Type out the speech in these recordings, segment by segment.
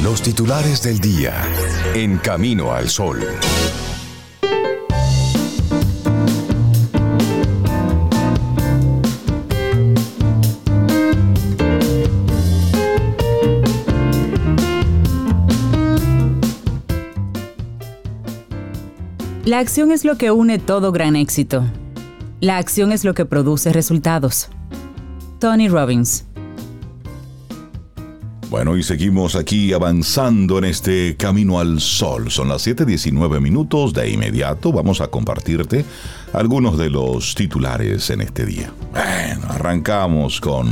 Los titulares del día en Camino al Sol. La acción es lo que une todo gran éxito. La acción es lo que produce resultados. Tony Robbins. Bueno, y seguimos aquí avanzando en este Camino al Sol. Son las 7:19. De inmediato vamos a compartirte algunos de los titulares en este día. Bueno, arrancamos con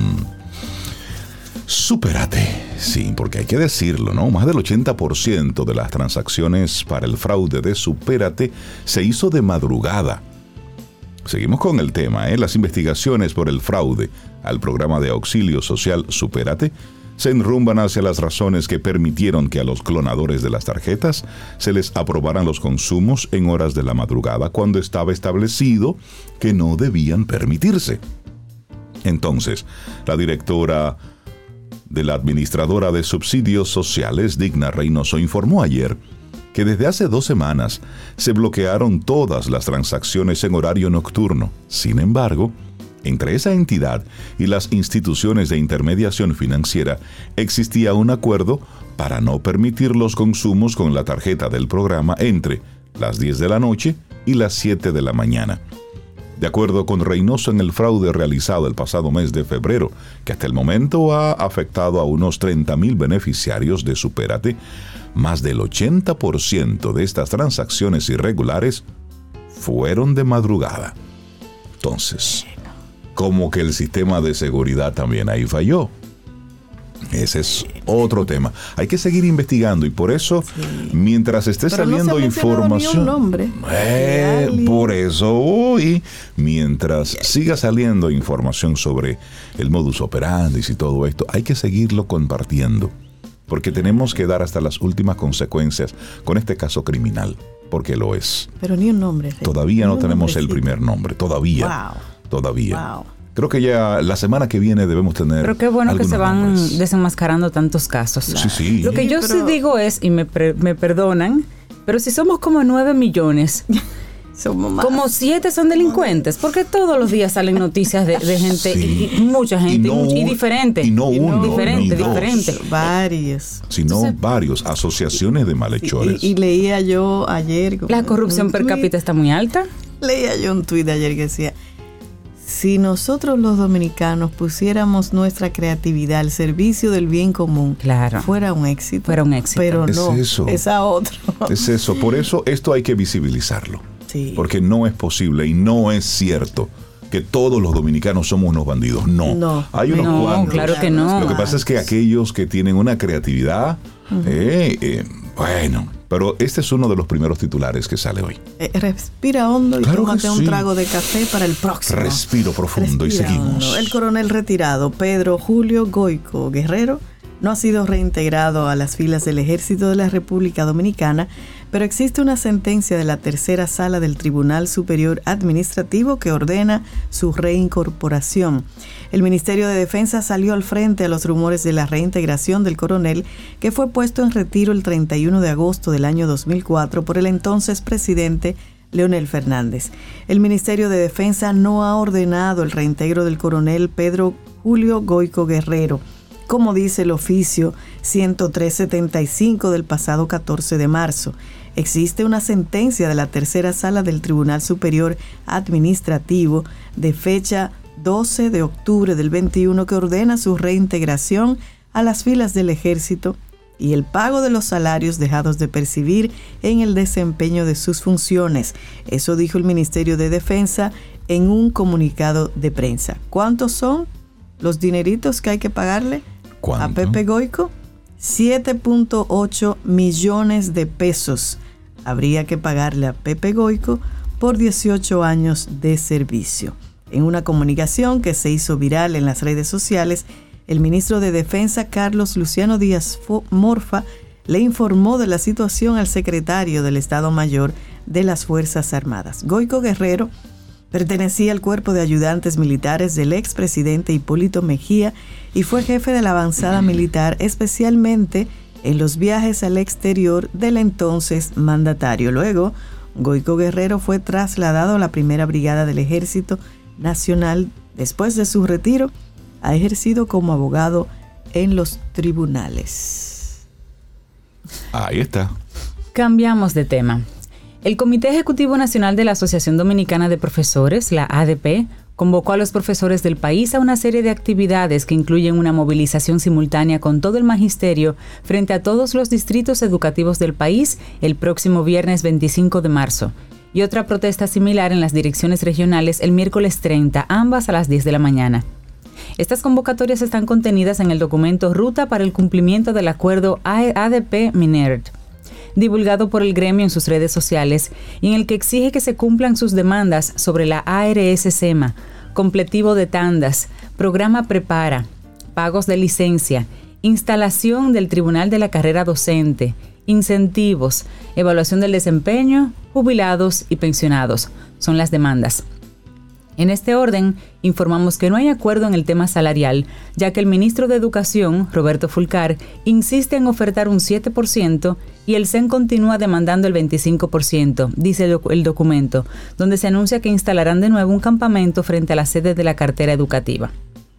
Supérate. Sí, porque hay que decirlo, ¿no? Más del 80% de las transacciones para el fraude de Supérate se hizo de madrugada. Seguimos con el tema, Las investigaciones por el fraude al programa de auxilio social Supérate se enrumban hacia las razones que permitieron que a los clonadores de las tarjetas se les aprobaran los consumos en horas de la madrugada cuando estaba establecido que no debían permitirse. Entonces, la directora de la Administradora de Subsidios Sociales, Digna Reynoso, informó ayer que desde hace 2 semanas se bloquearon todas las transacciones en horario nocturno. Sin embargo, entre esa entidad y las instituciones de intermediación financiera existía un acuerdo para no permitir los consumos con la tarjeta del programa entre las 10 de la noche y las 7 de la mañana. De acuerdo con Reynoso, en el fraude realizado el pasado mes de febrero, que hasta el momento ha afectado a unos 30,000 beneficiarios de Supérate, más del 80% de estas transacciones irregulares fueron de madrugada. Entonces, como que el sistema de seguridad también ahí falló. Ese es otro tema. Hay que seguir investigando y por eso, mientras esté saliendo información, por eso hoy, mientras siga saliendo información sobre el modus operandi y todo esto, hay que seguirlo compartiendo, porque tenemos que dar hasta las últimas consecuencias con este caso criminal, porque lo es. Pero ni un nombre. Todavía no tenemos el primer nombre, todavía. Wow. Creo que ya la semana que viene debemos tener. Pero qué bueno que se van desenmascarando tantos casos. Sí. Lo que yo sí digo es, y me perdonan, pero si somos como 9 millones, somos más. Como 7 son delincuentes, porque todos los días salen noticias de gente, y mucha gente, y diferente. Y no uno, diferente. Varios. Sino varios, asociaciones de malhechores. Y leía yo ayer. La corrupción per cápita está muy alta. Leía yo un tuit ayer que decía: si nosotros los dominicanos pusiéramos nuestra creatividad al servicio del bien común, fuera un éxito. Pero no, es a otro. Es eso, por eso esto hay que visibilizarlo. Sí. Porque no es posible y no es cierto que todos los dominicanos somos unos bandidos. No. Hay unos cuantos. Claro que no. Lo que pasa es que aquellos que tienen una creatividad, pero este es uno de los primeros titulares que sale hoy. Respira hondo y tómate un trago de café para el próximo. Respiro profundo y seguimos. Hondo. El coronel retirado Pedro Julio Goico Guerrero no ha sido reintegrado a las filas del Ejército de la República Dominicana, pero existe una sentencia de la tercera sala del Tribunal Superior Administrativo que ordena su reincorporación. El Ministerio de Defensa salió al frente a los rumores de la reintegración del coronel, que fue puesto en retiro el 31 de agosto del año 2004 por el entonces presidente Leonel Fernández. El Ministerio de Defensa no ha ordenado el reintegro del coronel Pedro Julio Goico Guerrero, como dice el oficio 10375 del pasado 14 de marzo. Existe una sentencia de la tercera sala del Tribunal Superior Administrativo de fecha 12 de octubre del 21 que ordena su reintegración a las filas del Ejército y el pago de los salarios dejados de percibir en el desempeño de sus funciones. Eso dijo el Ministerio de Defensa en un comunicado de prensa. ¿Cuántos son los dineritos que hay que pagarle a Pepe Goico? 7.8 millones de pesos habría que pagarle a Pepe Goico por 18 años de servicio. En una comunicación que se hizo viral en las redes sociales, el ministro de Defensa, Carlos Luciano Díaz Morfa, le informó de la situación al secretario del Estado Mayor de las Fuerzas Armadas. Goico Guerrero pertenecía al cuerpo de ayudantes militares del expresidente Hipólito Mejía y fue jefe de la avanzada militar, especialmente en los viajes al exterior del entonces mandatario. Luego, Goico Guerrero fue trasladado a la primera brigada del Ejército Nacional. Después de su retiro, ha ejercido como abogado en los tribunales. Ahí está. Cambiamos de tema. El Comité Ejecutivo Nacional de la Asociación Dominicana de Profesores, la ADP, convocó a los profesores del país a una serie de actividades que incluyen una movilización simultánea con todo el magisterio frente a todos los distritos educativos del país el próximo viernes 25 de marzo y otra protesta similar en las direcciones regionales el miércoles 30, ambas a las 10 de la mañana. Estas convocatorias están contenidas en el documento Ruta para el cumplimiento del acuerdo ADP-MINERD, divulgado por el gremio en sus redes sociales y en el que exige que se cumplan sus demandas sobre la ARS-SEMA, completivo de tandas, programa Prepara, pagos de licencia, instalación del Tribunal de la Carrera Docente, incentivos, evaluación del desempeño, jubilados y pensionados. Son las demandas. En este orden, informamos que no hay acuerdo en el tema salarial, ya que el ministro de Educación, Roberto Fulcar, insiste en ofertar un 7% y el CEN continúa demandando el 25%, dice el documento, donde se anuncia que instalarán de nuevo un campamento frente a la sede de la cartera educativa.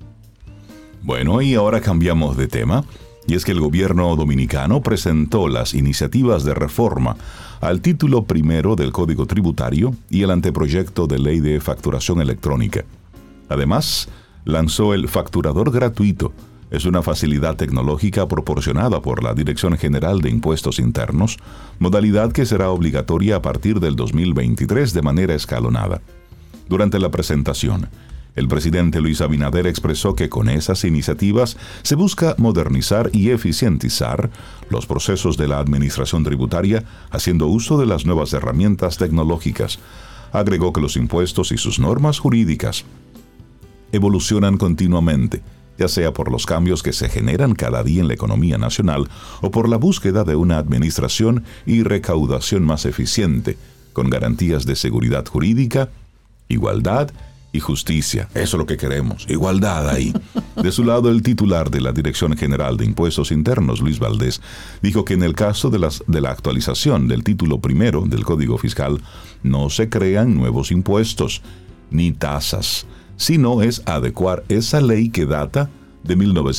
Bueno, y ahora cambiamos de tema, y es que el gobierno dominicano presentó las iniciativas de reforma al título primero del Código Tributario y el anteproyecto de ley de facturación electrónica. Además, lanzó el facturador gratuito. Es una facilidad tecnológica proporcionada por la Dirección General de Impuestos Internos, modalidad que será obligatoria a partir del 2023 de manera escalonada. Durante la presentación, el presidente Luis Abinader expresó que con esas iniciativas se busca modernizar y eficientizar los procesos de la administración tributaria, haciendo uso de las nuevas herramientas tecnológicas. Agregó que los impuestos y sus normas jurídicas evolucionan continuamente, ya sea por los cambios que se generan cada día en la economía nacional o por la búsqueda de una administración y recaudación más eficiente, con garantías de seguridad jurídica, igualdad y justicia. Eso es lo que queremos, igualdad ahí. De su lado, el titular de la Dirección General de Impuestos Internos, Luis Valdés, dijo que en el caso de la actualización del título primero del Código Fiscal, no se crean nuevos impuestos ni tasas, sino es adecuar esa ley que data de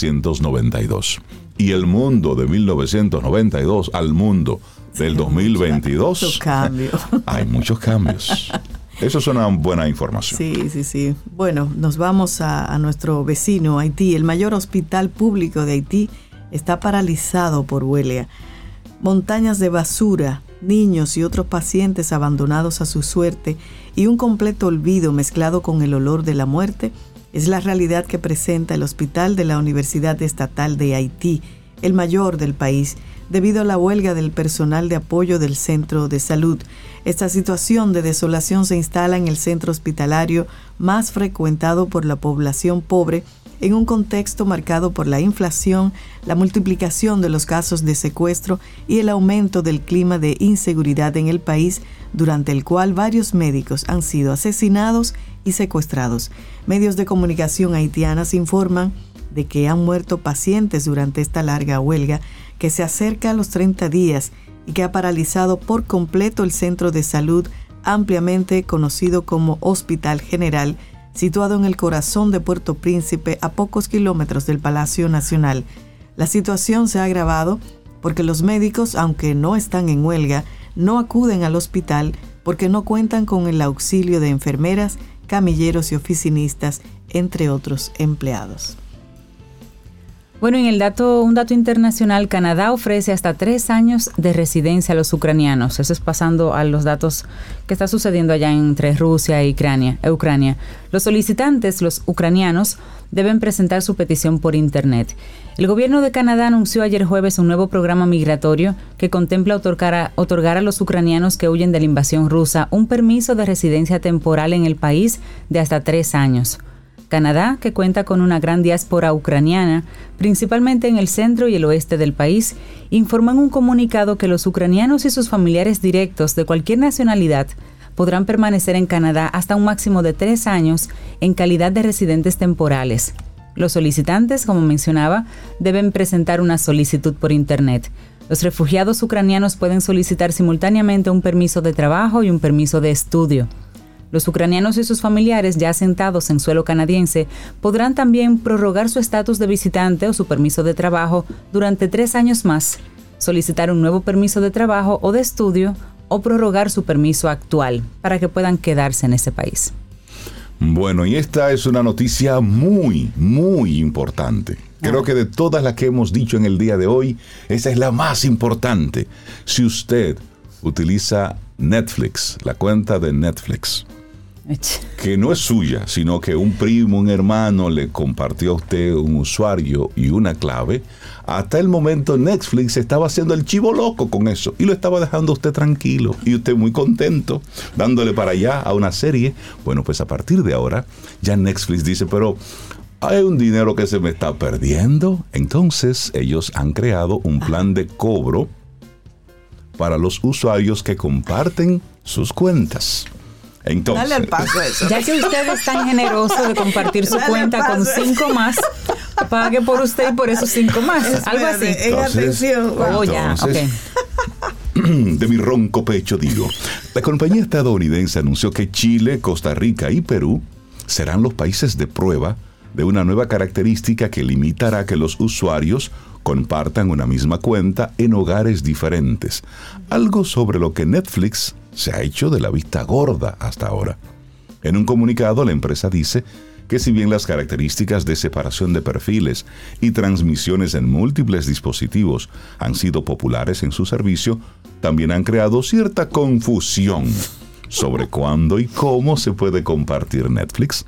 1992. Y el mundo de 1992 al mundo del 2022, hay muchos cambios. Eso es una buena información. Sí. Bueno, nos vamos a nuestro vecino Haití. El mayor hospital público de Haití está paralizado por huelga. Montañas de basura, niños y otros pacientes abandonados a su suerte y un completo olvido mezclado con el olor de la muerte es la realidad que presenta el hospital de la Universidad Estatal de Haití, el mayor del país, debido a la huelga del personal de apoyo del centro de salud. Esta situación de desolación se instala en el centro hospitalario más frecuentado por la población pobre, en un contexto marcado por la inflación, la multiplicación de los casos de secuestro y el aumento del clima de inseguridad en el país, durante el cual varios médicos han sido asesinados y secuestrados. Medios de comunicación haitianas informan de que han muerto pacientes durante esta larga huelga, que se acerca a los 30 días y que ha paralizado por completo el centro de salud ampliamente conocido como Hospital General, situado en el corazón de Puerto Príncipe, a pocos kilómetros del Palacio Nacional. La situación se ha agravado porque los médicos, aunque no están en huelga, no acuden al hospital porque no cuentan con el auxilio de enfermeras, camilleros y oficinistas, entre otros empleados. Bueno, en un dato internacional, Canadá ofrece hasta 3 años de residencia a los ucranianos. Eso es pasando a los datos que está sucediendo allá entre Rusia e Ucrania. Los solicitantes, los ucranianos, deben presentar su petición por Internet. El gobierno de Canadá anunció ayer jueves un nuevo programa migratorio que contempla otorgar a los ucranianos que huyen de la invasión rusa un permiso de residencia temporal en el país de hasta 3 años. Canadá, que cuenta con una gran diáspora ucraniana, principalmente en el centro y el oeste del país, informó en un comunicado que los ucranianos y sus familiares directos de cualquier nacionalidad podrán permanecer en Canadá hasta un máximo de 3 años en calidad de residentes temporales. Los solicitantes, como mencionaba, deben presentar una solicitud por Internet. Los refugiados ucranianos pueden solicitar simultáneamente un permiso de trabajo y un permiso de estudio. Los ucranianos y sus familiares ya asentados en suelo canadiense podrán también prorrogar su estatus de visitante o su permiso de trabajo durante 3 años más, solicitar un nuevo permiso de trabajo o de estudio o prorrogar su permiso actual para que puedan quedarse en ese país. Bueno, y esta es una noticia muy, muy importante. Creo que de todas las que hemos dicho en el día de hoy, esa es la más importante. Si usted utiliza Netflix, la cuenta de Netflix, que no es suya, sino que un primo, un hermano le compartió a usted un usuario y una clave, hasta el momento Netflix estaba haciendo el chivo loco con eso y lo estaba dejando a usted tranquilo y usted muy contento, dándole para allá a una serie. Bueno, pues a partir de ahora ya Netflix dice, pero hay un dinero que se me está perdiendo. Entonces ellos han creado un plan de cobro para los usuarios que comparten sus cuentas. Entonces, dale al paso eso. Ya que usted es tan generoso de compartir su cuenta con 5 más, pague por usted y por esos 5 más. Algo así. Atención. Ya, okay. De mi ronco pecho digo, la compañía estadounidense anunció que Chile, Costa Rica y Perú serán los países de prueba de una nueva característica que limitará que los usuarios compartan una misma cuenta en hogares diferentes. Algo sobre lo que Netflix se ha hecho de la vista gorda hasta ahora. En un comunicado, la empresa dice que si bien las características de separación de perfiles y transmisiones en múltiples dispositivos han sido populares en su servicio, también han creado cierta confusión sobre cuándo y cómo se puede compartir Netflix.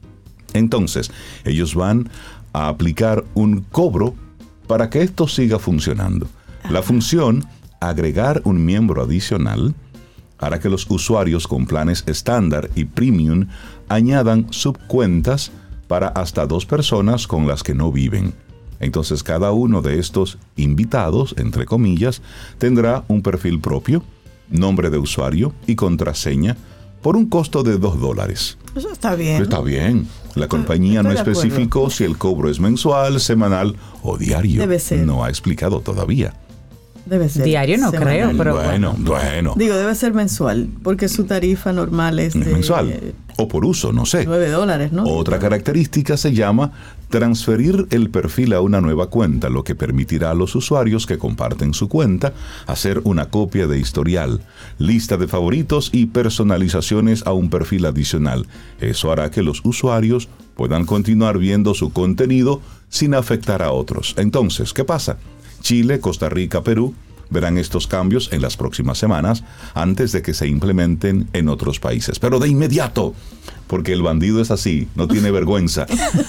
Entonces, ellos van a aplicar un cobro para que esto siga funcionando. La función, agregar un miembro adicional, hará que los usuarios con planes estándar y premium añadan subcuentas para hasta 2 personas con las que no viven. Entonces cada uno de estos invitados, entre comillas, tendrá un perfil propio, nombre de usuario y contraseña por un costo de $2. Eso está bien. Está bien. La compañía no especificó si el cobro es mensual, semanal o diario. Debe ser. No ha explicado todavía. Debe ser. Diario no semanal. creo, pero Bueno. Digo, debe ser mensual, porque su tarifa normal es de mensual. O por uso, no sé. $9, ¿no? Otra característica se llama transferir el perfil a una nueva cuenta, lo que permitirá a los usuarios que comparten su cuenta hacer una copia de historial, lista de favoritos y personalizaciones a un perfil adicional. Eso hará que los usuarios puedan continuar viendo su contenido sin afectar a otros. Entonces, ¿qué pasa? Chile, Costa Rica, Perú verán estos cambios en las próximas semanas antes de que se implementen en otros países. Pero de inmediato, porque el bandido es así, no tiene vergüenza.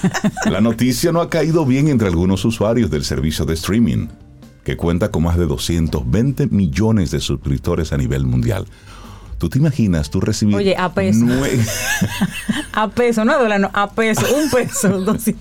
La noticia no ha caído bien entre algunos usuarios del servicio de streaming, que cuenta con más de 220 millones de suscriptores a nivel mundial. ¿Tú te imaginas tú recibir... Oye, a peso. A peso, no a dólar, no, a peso, un peso.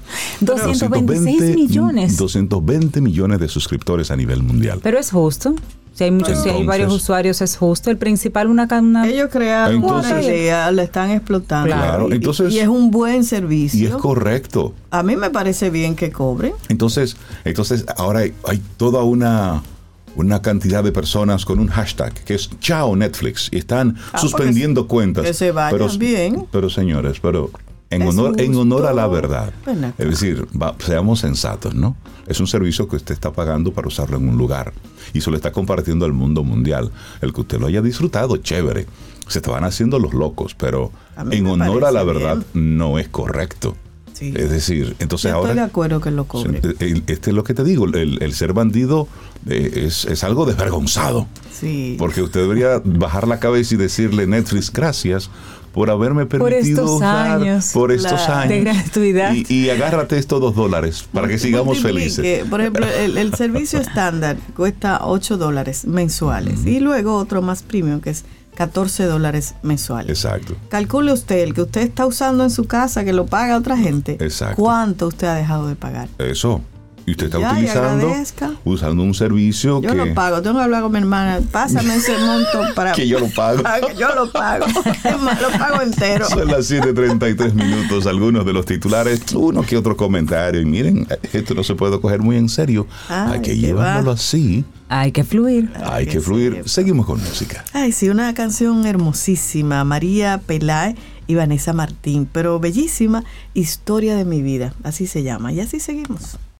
226 millones. 220 millones de suscriptores a nivel mundial. Pero es justo. Si hay muchos, si hay varios usuarios, es justo. El principal, una ellos crearon una idea, la están explotando. Claro, entonces, y es un buen servicio. Y es correcto. A mí me parece bien que cobren. Entonces ahora hay toda una cantidad de personas con un hashtag que es Chao Netflix y están suspendiendo cuentas. Que se vayan bien. Pero señores, en honor a la verdad. Es decir, seamos sensatos, ¿no? Es un servicio que usted está pagando para usarlo en un lugar y se lo está compartiendo al mundo mundial. El que usted lo haya disfrutado, chévere. Se estaban haciendo los locos, pero en honor a la verdad no es correcto. Sí. Es decir, entonces ahora... Estoy de acuerdo que lo cobre. Es lo que te digo, el ser bandido es algo desvergonzado. Sí. Porque usted debería bajar la cabeza y decirle, Netflix, gracias por haberme permitido usar por estos años de gratuidad. Y agárrate estos $2 para que sigamos felices. Por ejemplo, el servicio estándar cuesta $8 mensuales y luego otro más premium que es $14 mensuales. Exacto. Calcule usted el que usted está usando en su casa, que lo paga otra gente. Exacto. ¿Cuánto usted ha dejado de pagar? Eso. Y usted está usando un servicio yo lo pago, tengo que hablar con mi hermana, pásame ese monto para que yo lo pago. Yo lo pago, es más, lo pago entero. Son las 7:33 minutos, algunos de los titulares, uno que otro comentario, y miren, esto no se puede coger muy en serio, hay que llevarlo así. Hay que fluir. Hay que fluir. Seguimos con música. Ay, sí, una canción hermosísima, María Peláez y Vanessa Martín, pero bellísima, Historia de mi vida, así se llama, y así seguimos.